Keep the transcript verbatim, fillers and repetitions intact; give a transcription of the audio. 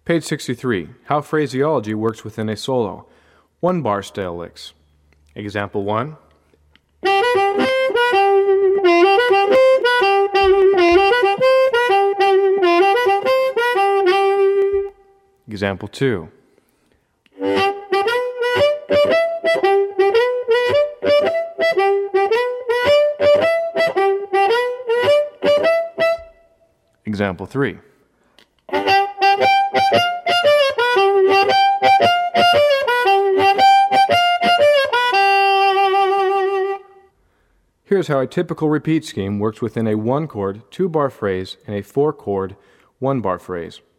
Page sixty-three. How phraseology works within a solo. One-bar scale licks. Example one. Example two. Example three. Here's how a typical repeat scheme works within a one-chord, two-bar phrase and a four-chord, one-bar phrase.